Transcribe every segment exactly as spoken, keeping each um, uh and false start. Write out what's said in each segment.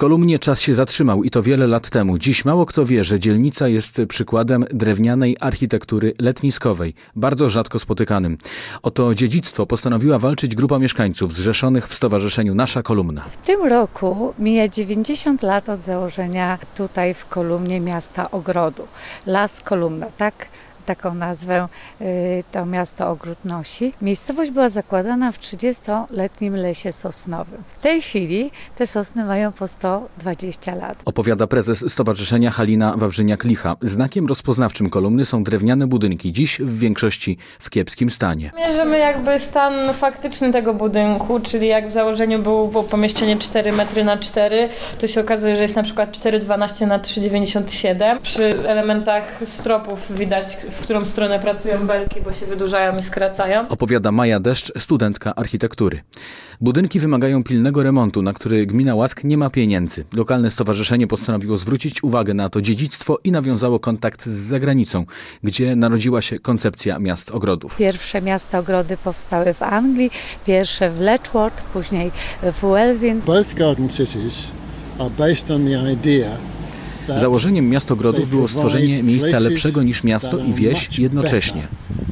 Kolumnie czas się zatrzymał i to wiele lat temu. Dziś mało kto wie, że dzielnica jest przykładem drewnianej architektury letniskowej, bardzo rzadko spotykanym. O to dziedzictwo postanowiła walczyć grupa mieszkańców zrzeszonych w stowarzyszeniu Nasza Kolumna. W tym roku mija dziewięćdziesiąt lat od założenia tutaj w Kolumnie miasta ogrodu. Las Kolumna, tak? Taką nazwę to miasto ogród nosi. Miejscowość była zakładana w trzydziestoletnim lesie sosnowym. W tej chwili te sosny mają po sto dwadzieścia lat. Opowiada prezes stowarzyszenia Halina Wawrzyniak-Licha. Znakiem rozpoznawczym Kolumny są drewniane budynki, dziś w większości w kiepskim stanie. Mierzymy jakby stan faktyczny tego budynku, czyli jak w założeniu było pomieszczenie cztery metry na cztery, to się okazuje, że jest na przykład cztery dwanaście na trzy dziewięćdziesiąt siedem. Przy elementach stropów widać, w którą stronę pracują belki, bo się wydłużają i skracają. Opowiada Maja Deszcz, studentka architektury. Budynki wymagają pilnego remontu, na który gmina Łask nie ma pieniędzy. Lokalne stowarzyszenie postanowiło zwrócić uwagę na to dziedzictwo i nawiązało kontakt z zagranicą, gdzie narodziła się koncepcja miast ogrodów. Pierwsze miasta ogrody powstały w Anglii, pierwsze w Letchworth, później w Welwyn. Both garden cities are based on the idea. Założeniem miast ogrodów było stworzenie miejsca lepszego niż miasto i wieś jednocześnie.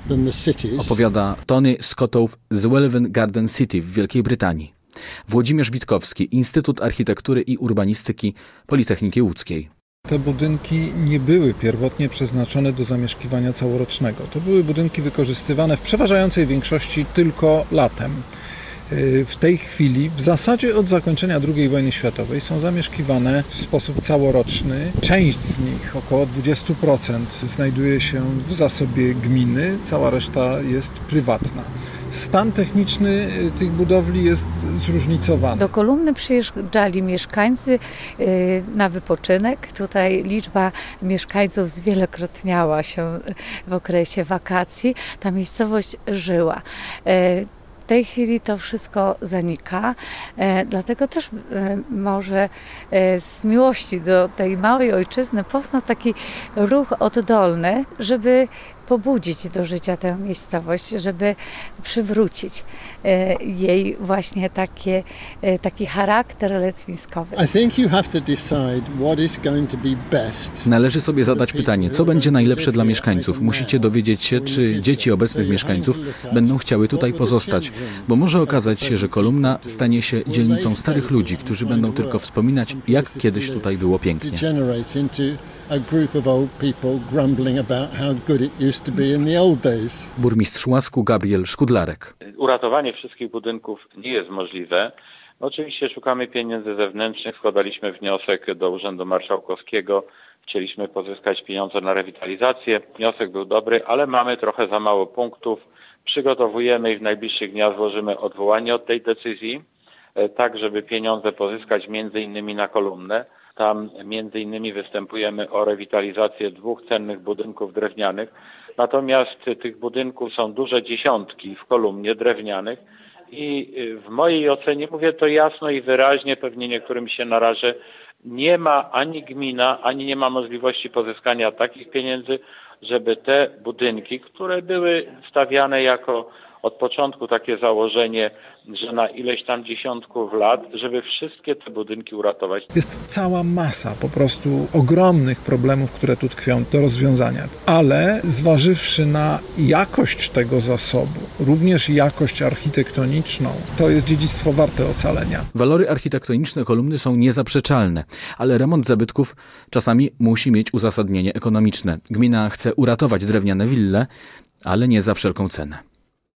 Opowiada Tony Scottow z Welwyn Garden City w Wielkiej Brytanii. Włodzimierz Witkowski, Instytut Architektury i Urbanistyki Politechniki Łódzkiej. Te budynki nie były pierwotnie przeznaczone do zamieszkiwania całorocznego. To były budynki wykorzystywane w przeważającej większości tylko latem. W tej chwili, w zasadzie od zakończenia drugiej wojny światowej, są zamieszkiwane w sposób całoroczny. Część z nich, około dwadzieścia procent, znajduje się w zasobie gminy, cała reszta jest prywatna. Stan techniczny tych budowli jest zróżnicowany. Do Kolumny przyjeżdżali mieszkańcy na wypoczynek. Tutaj liczba mieszkańców zwielokrotniała się w okresie wakacji. Ta miejscowość żyła. W tej chwili to wszystko zanika, e, dlatego też e, może e, z miłości do tej małej ojczyzny powstał taki ruch oddolny, żeby pobudzić do życia tę miejscowość, żeby przywrócić e, jej właśnie takie, e, taki charakter letniskowy. Należy sobie zadać pytanie, co będzie najlepsze dla mieszkańców. Musicie dowiedzieć się, czy dzieci obecnych mieszkańców będą chciały tutaj pozostać, bo może okazać się, że Kolumna stanie się dzielnicą starych ludzi, którzy będą tylko wspominać, jak kiedyś tutaj było pięknie. Burmistrz Łasku Gabriel Szkudlarek. Uratowanie wszystkich budynków nie jest możliwe. Oczywiście szukamy pieniędzy zewnętrznych, składaliśmy wniosek do Urzędu Marszałkowskiego, chcieliśmy pozyskać pieniądze na rewitalizację. Wniosek był dobry, ale mamy trochę za mało punktów. Przygotowujemy i w najbliższych dniach złożymy odwołanie od tej decyzji, tak żeby pieniądze pozyskać między innymi na Kolumnę. Tam między innymi występujemy o rewitalizację dwóch cennych budynków drewnianych. Natomiast tych budynków są duże dziesiątki w Kolumnie drewnianych i w mojej ocenie, mówię to jasno i wyraźnie, pewnie niektórym się narażę, nie ma ani gmina, ani nie ma możliwości pozyskania takich pieniędzy, żeby te budynki, które były stawiane jako od początku takie założenie, że na ileś tam dziesiątków lat, żeby wszystkie te budynki uratować. Jest cała masa po prostu ogromnych problemów, które tu tkwią do rozwiązania. Ale zważywszy na jakość tego zasobu, również jakość architektoniczną, to jest dziedzictwo warte ocalenia. Walory architektoniczne Kolumny są niezaprzeczalne, ale remont zabytków czasami musi mieć uzasadnienie ekonomiczne. Gmina chce uratować drewniane wille, ale nie za wszelką cenę.